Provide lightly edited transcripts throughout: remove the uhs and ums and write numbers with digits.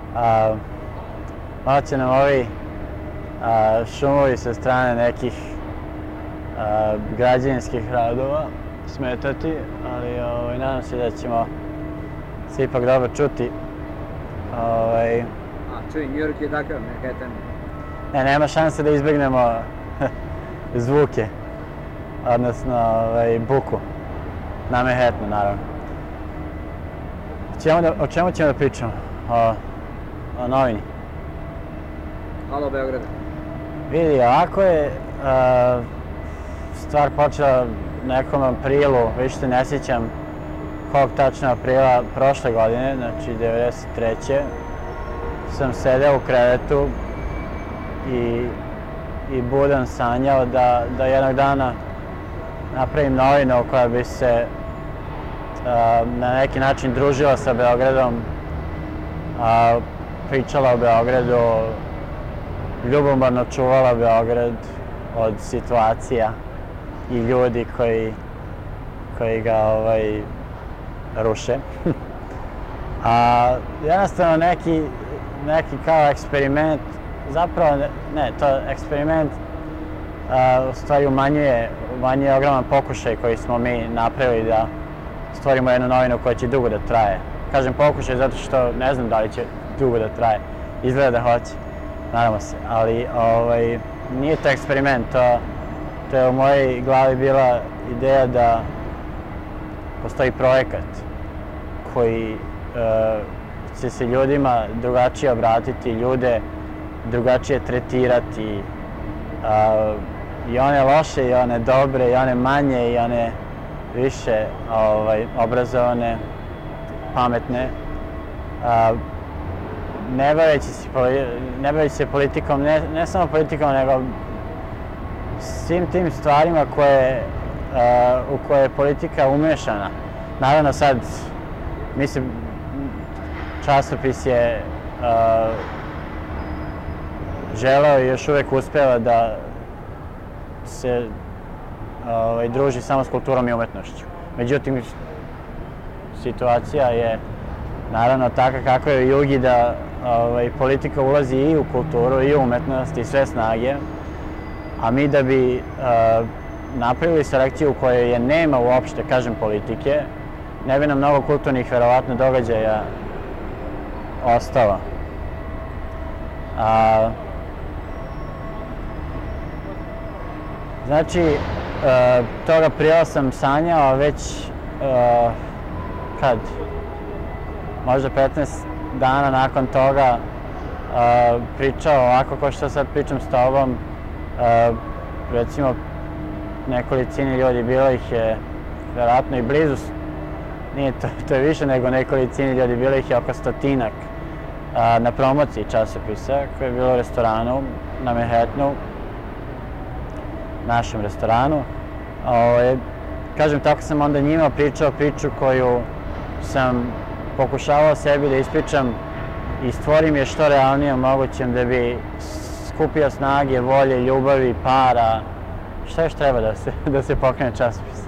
Malo će nam ovi šumovi sa strane nekih građevinskih radova smetati, ali nadam se da ćemo se ipak dobro čuti. Čuj, New York je takav, Manhattan. Nema šanse da izbjegnemo zvuke, odnosno buku na Manhattanu, naravno. O čemu ćemo da pričamo? O novini. Halo Beograda. Vidi, ovako je stvar počela nekom aprilu, više se ne sjećam kog tačno aprila prošle godine, znači 1993. Sam sedeo u krevetu i budan sanjao da jednog dana napravim novinu koja bi se na neki način družila sa Beogradom, pričala o Beogradu, ljubomorno čuvala Beograd od situacija i ljudi koji ga ruše. Jednostavno neki kao eksperiment, zapravo ne, to eksperiment u stvari umanjuje ogroman pokušaj koji smo mi napravili da stvorimo jednu novinu koja će dugo da traje. Kažem pokušaj zato što ne znam da li će dugo da traje. Izgleda da hoće, nadamo se, ali nije to eksperiment, to je u mojoj glavi bila ideja da postoji projekat koji će se ljudima drugačije obratiti, ljude drugačije tretirati, i one loše, i one dobre, i one manje, i one više obrazovane, pametne. Ne baveći se politikom, ne samo politikom, nego svim tim stvarima u koje je politika umešana. Naravno sad, mislim, časopis je želeo i još uvijek uspeva da se druži samo s kulturom i umetnošću. Međutim, situacija je naravno takva kako je u Jugi da politika ulazi i u kulturu i u umetnost i sve snage, a mi da bi napravili selekciju u kojoj je nema uopšte, kažem, politike, ne bi nam mnogo kulturnih, verovatno, događaja ostalo. Znači, tog aprila sam sanjao već, kad? Možda 15 dana nakon toga pričao ovako kao što sad pričam s tobom, recimo nekolicini ljudi, bilo ih je verovatno i blizu, nije to je više nego nekolicini ljudi, bilo ih je oko 100-ak na promociji časopisa koje je bilo u restoranu na Manhattanu, našem restoranu. Kažem, tako sam onda njima pričao priču koju sam pokušavao sebi da ispričam i stvorim je što realnije mogućem da bi skupio snage, volje, ljubavi, para, šta još treba da se pokrene časopis.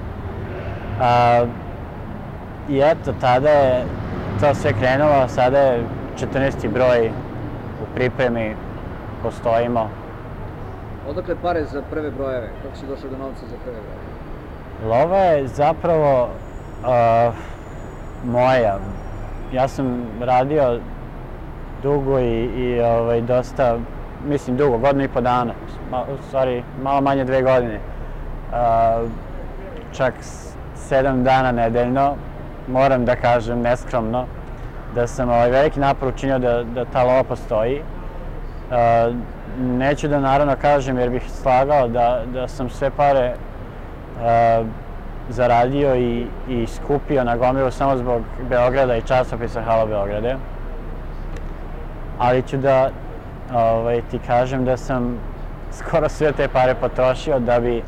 I eto, tada je to sve krenulo, sada je 14. broj u pripremi, postojimo. Odakle pare za prve brojeve? Kako si došao do novca za prve brojeve? Lova je zapravo moja. Ja sam radio dugo i dosta, mislim dugo, 1,5 dana, u stvari malo manje 2 godine. Čak 7 dana nedeljno, moram da kažem neskromno, da sam veliki napor učinio da ta lova postoji. Neću da naravno kažem jer bih slagao da sam sve pare zaradio i skupio na gomilu samo zbog Beograda i časopisa Halo Beograde. Ali ću da ti kažem da sam skoro sve te pare potrošio da bi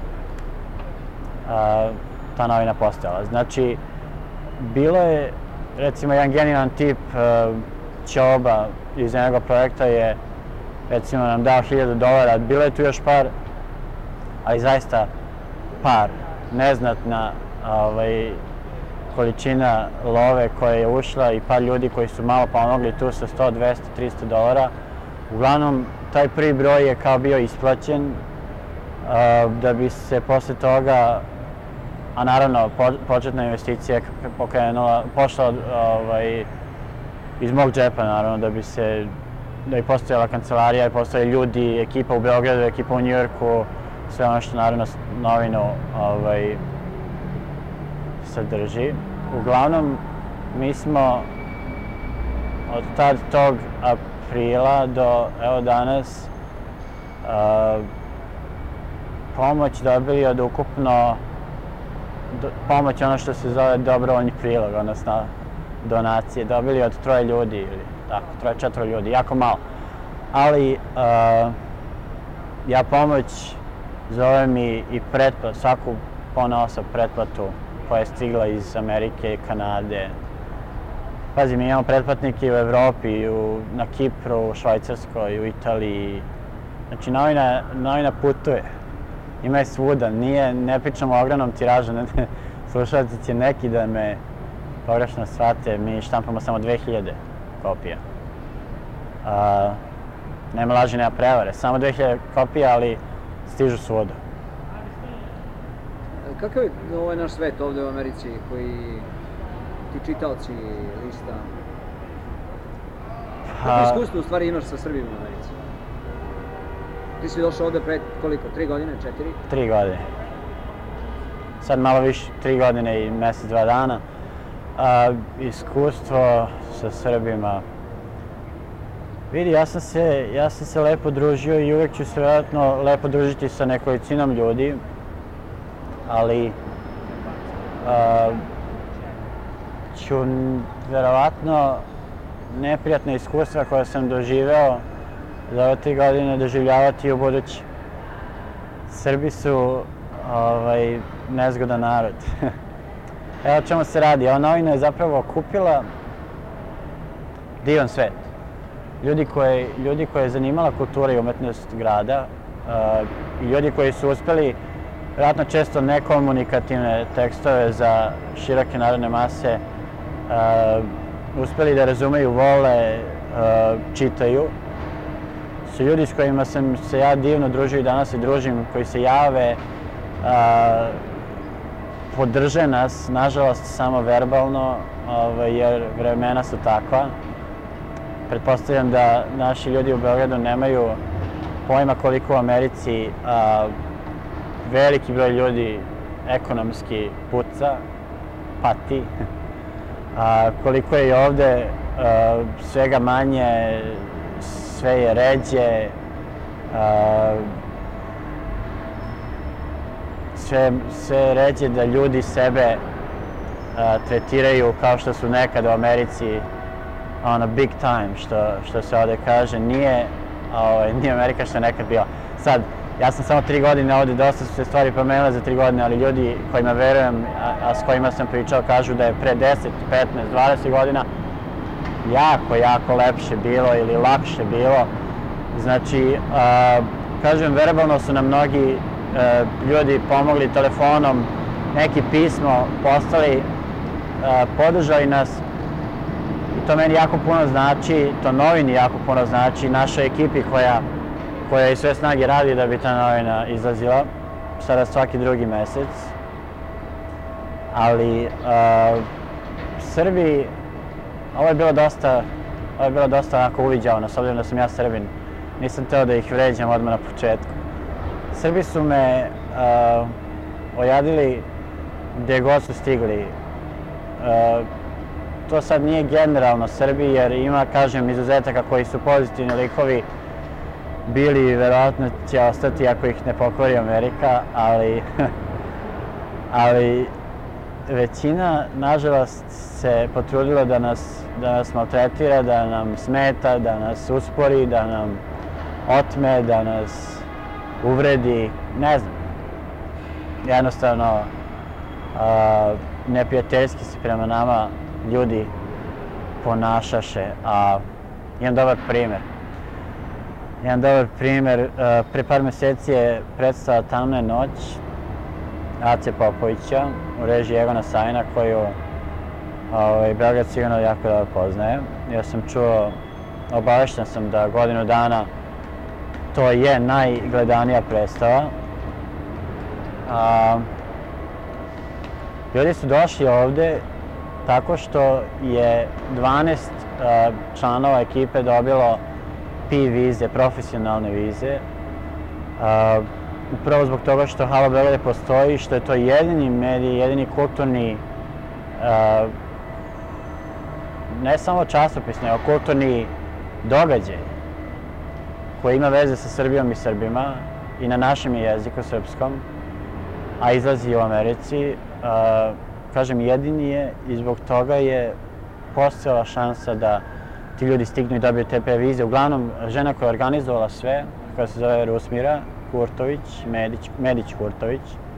ta novina postojala. Znači, bilo je, recimo, jedan genijalan tip, Ćoba iz jednog projekta je, recimo, nam dao $1000, bilo je tu još par, ali zaista par, neznatna količina love koja je ušla i par ljudi koji su malo pomogli tu sa 100, 200, 300 dolara. Uglavnom, taj prvi broj je kao bio isplaćen da bi se posle toga, a naravno početna investicija pošla iz mog džepa, naravno, da bi postojala kancelarija, postojali ljudi, ekipa u Beogradu, ekipa u Njujorku, sve ono što naravno novinu sadrži. Uglavnom, mi smo od tog aprila do evo danas pomoć dobili od ukupno pomoć ono što se zove dobrovoljni prilog, odnosno donacije, dobili od 3 ljudi ili tako, 3-4 ljudi, jako malo. Ali ja pomoć zovem i pretplatu, svaku ponaosob pretplatu koja je stigla iz Amerike i Kanade. Pazi, mi imamo pretplatnike u Evropi, na Kipru, u Švajcarskoj, u Italiji. Znači, novina putuje. Ima je svuda, ne pričamo o ogromnom tiražu, slušalci će neki da me pogrešno shvate, mi štampamo samo 2000 kopija. Nema laži, nema prevare, samo 2000 kopija, ali stižu svuda. Kakav je ovaj naš svet ovde u Americi koji ti čitaoci lista? Kako iskustvo u stvari imaš sa Srbima u Americi? Ti si došao ovde pre koliko, 3 godine, 4? 3 godine. Sad malo više, 3 godine i mesec, 2 dana. Iskustvo sa Srbima. Vidi, ja sam se lepo družio i uvek ću se vjerojatno lepo družiti sa nekolicinom ljudi, ali ću vjerovatno neprijatne iskustva koje sam doživeo za ove 3 godine doživljavati u budući. Srbi su nezgodan narod. Evo o čemu se radi. Ova novina je zapravo okupila divan svet. Ljudi koje je zanimala kultura i umetnost grada i ljudi koji su uspeli, vjerojatno često nekomunikativne tekstove za široke narodne mase, uspeli da razumeju, vole, čitaju. Su ljudi s kojima sam se ja divno družio i danas se družim, koji se jave, podrže nas, nažalost samo verbalno, jer vremena su takva. Pretpostavljam da naši ljudi u Beogradu nemaju pojma koliko u Americi veliki broj ljudi ekonomski puca, pati, koliko je i ovde svega manje, sve je ređe, sve je ređe da ljudi sebe tretiraju kao što su nekad u Americi big time, što se ovde kaže. Nije Amerika što je nekad bila. Sad, ja sam samo 3 godine ovde, dosta su se stvari promenile za 3 godine, ali ljudi kojima verujem, a s kojima sam pričao, kažu da je pre 10, 15, 20 godina jako lepše bilo ili lakše bilo. Znači, kažem, verbalno su nam mnogi ljudi pomogli telefonom, neki pismo poslali, podržali nas. I to meni jako puno znači, to novini jako puno znači, našoj ekipi koja i sve snage radi da bi ta novina izlazila, sada svaki drugi mesec. Ali Srbi, ovo je bilo dosta onako uviđavno, s obzirom da sam ja Srbin. Nisam teo da ih vređam odmah na početku. Srbi su me ojadili gdje god su stigli. To sad nije generalno Srbi, jer ima, kažem, izuzetaka koji su pozitivni likovi bili, verovatno će ostati ako ih ne pokori Amerika, ali većina, nažalost, se potrudila da nas maltretira, da nam smeta, da nas uspori, da nam otme, da nas uvredi, ne znam. Jednostavno, neprijateljski se prema nama ljudi ponašaše, a jedan dobar primer, pre par meseci je predstava Tamna je noć Ace Popovića u režiji Egona Sajna, koju Beograd sigurno jako dobro poznaje. Ja sam čuo, obavešten sam da godinu dana to je najgledanija predstava. Ljudi su došli ovde tako što je 12 članova ekipe dobilo P vize, profesionalne vize. Upravo zbog toga što Halo Beograd postoji, što je to jedini medij, jedini kulturni, ne samo časopis, nego kulturni događaj koji ima veze sa Srbijom i Srbima i na našem jeziku srpskom, a izlazi u Americi. Kažem, jedini je i zbog toga je postojala šansa da ti ljudi stignu i dobiju te vize. Uglavnom, žena koja je organizovala sve, koja se zove Rusmira Kurtović, Medić Kurtović,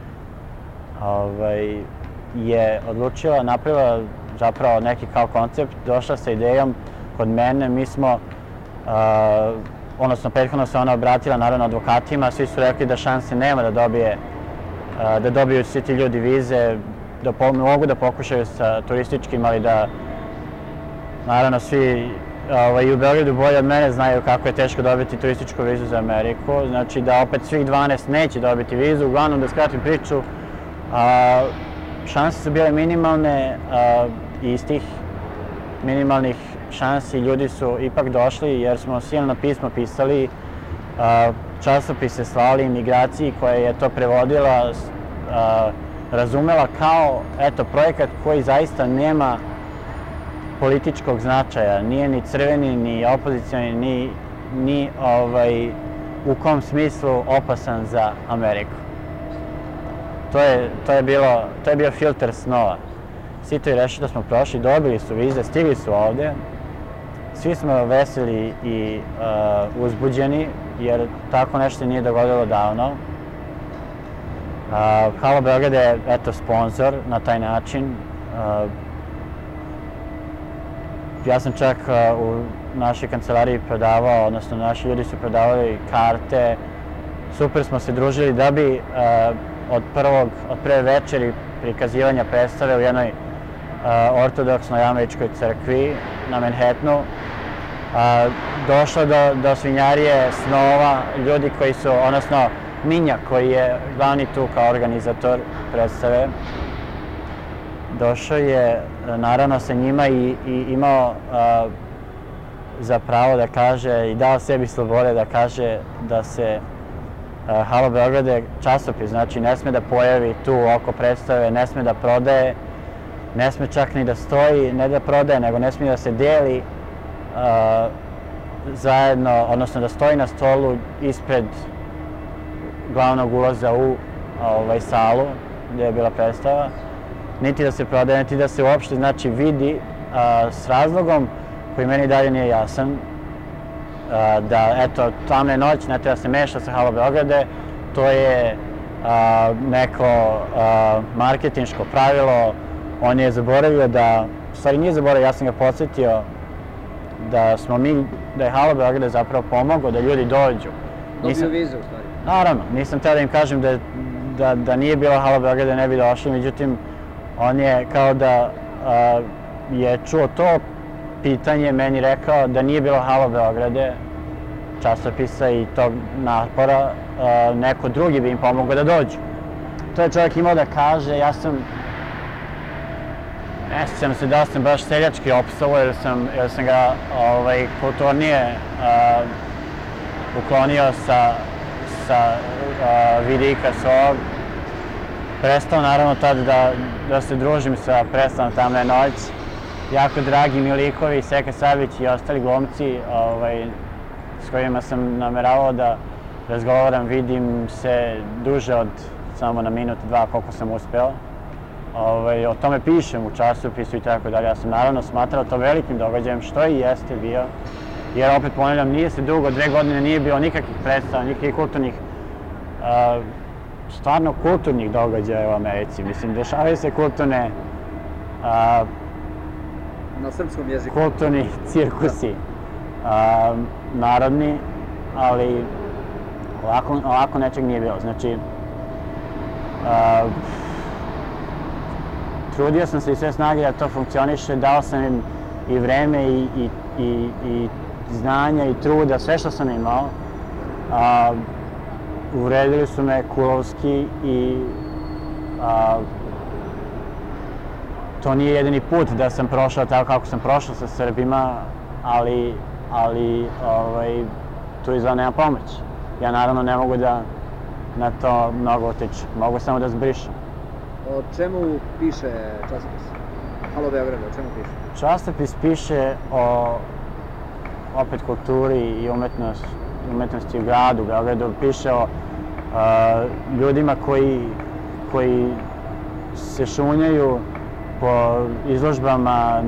je odlučila, napravila zapravo neki kao koncept, došla sa idejom kod mene. Mi smo, odnosno prethodno se ona obratila naravno advokatima, svi su rekli da šanse nema da dobiju svi ti ljudi vize, da mogu da pokušaju sa turističkim, ali da naravno svi i u Beogradu bolje od mene znaju kako je teško dobiti turističku vizu za Ameriku, znači da opet svih 12 neće dobiti vizu. Uglavnom, da skratim priču, šanse su bile minimalne i iz tih minimalnih šansi ljudi su ipak došli jer smo silno pismo pisali, časopise slali imigraciji koja je to prevodila, razumela kao projekat koji zaista nema političkog značaja, nije ni crveni, ni opozicioni, ni u kom smislu opasan za Ameriku. To je bio filter snova. Svi to i rešili da smo prošli, dobili su vize, stigli su ovde. Svi smo veseli i uzbuđeni, jer tako nešto nije dogodilo davno. Halo Beograd je, sponsor na taj način. Ja sam čak u našoj kancelariji prodavao, odnosno naši ljudi su prodavali karte. Super smo se družili da bi od prve večeri prikazivanja predstave u jednoj ortodoksnoj američkoj crkvi na Manhattanu došlo do svinjarije snova, ljudi koji su, odnosno Minja koji je glavni tu kao organizator predstave. Došao je naravno sa njima i imao za pravo da kaže i dao sebi slobode da kaže da se Halo Beograd je časopis, znači ne sme da pojavi tu oko predstave, ne sme da prodaje, ne sme čak ni da stoji, ne da prodaje, nego ne sme da se deli zajedno, odnosno da stoji na stolu ispred glavnog ulaza u salu gdje je bila predstava. Niti da se prodaje, niti da se uopšte vidi s razlogom koji meni dalje nije jasan. Da, tamna je noć, ne treba se meša sa Halo Beograde, to je neko marketinško pravilo. On je zaboravio da, u stvari nije zaboravio, ja sam ga podsjetio da je Halo Beograde zapravo pomogao da ljudi dođu. Dobio vize u stvari. Naravno, nisam htio da im kažem da nije bilo Halo Beograde ne bi došli, međutim on je kao da je čuo to pitanje, meni rekao da nije bilo Halo Beograde, časopisa i tog napora, neko drugi bi im pomogao da dođu. To je čovjek imao da kaže, ne sjećam se da sam baš seljački opsovao jer sam ga kulturnije uklonio sa vidika svog. Prestao naravno tad da se družim sa predstavom Tamna je noć. Jako dragi Milikovi, Seka Savić i ostali glumci s kojima sam nameravao da razgovaram, vidim se duže od samo na minut, dva koliko sam uspeo. O tome pišem u časopisu i tako dalje. Ja sam naravno smatrao to velikim događajem, što i jeste bio. Jer opet ponavljam, nije se dugo, 2 godine nije bilo nikakvih predstava, nikakvih kulturnih, stvarno kulturnih događaja u Americi. Mislim, dešavaju se kulturne, na srpskom jeziku. Kulturni cirkusi, narodni, ali ovako nečeg nije bilo. Znači, trudio sam se i sve snage da to funkcioniše, dao sam im i vreme i znanja i truda, sve što sam imao. Uvredili su me kulovski i to nije jedini put da sam prošao tako kako sam prošao sa Srbima, ali tu izgleda nema pomoć. Ja naravno ne mogu da na to mnogo utičem, mogu samo da zbrišem. O čemu piše časopis? Halo Beograd, o čemu piše? Časopis piše o opet kulturi i umetnosti u gradu Beogradu, piše o ljudima koji se šunjaju po izložbama,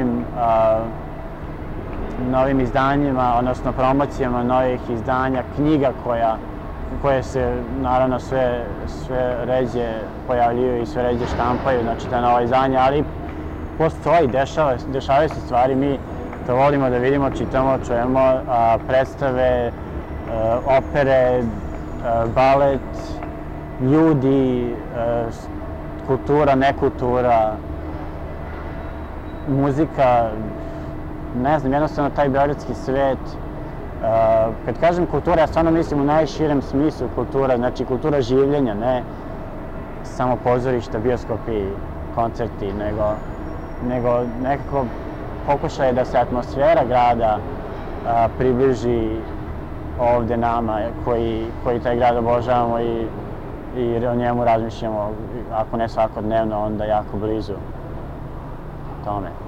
novim izdanjima, odnosno promocijama novih izdanja, knjiga koje se naravno sve ređe pojavljuju i sve ređe štampaju, znači ta nova izdanja, ali postoji, dešavaju se stvari, mi to volimo da vidimo, čitamo, čujemo predstave, opere, balet, ljudi, kultura, nekultura, muzika, ne znam, jednostavno taj beogradski svet. Kad kažem kultura, ja stvarno mislim u najširem smislu kultura, znači kultura življenja, ne samo pozorišta, bioskopi, koncerti, nego nekako pokušaj da se atmosfera grada približi ovde nama koji taj grad obožavamo i o njemu razmišljamo, ako ne svakodnevno, onda jako blizu tome.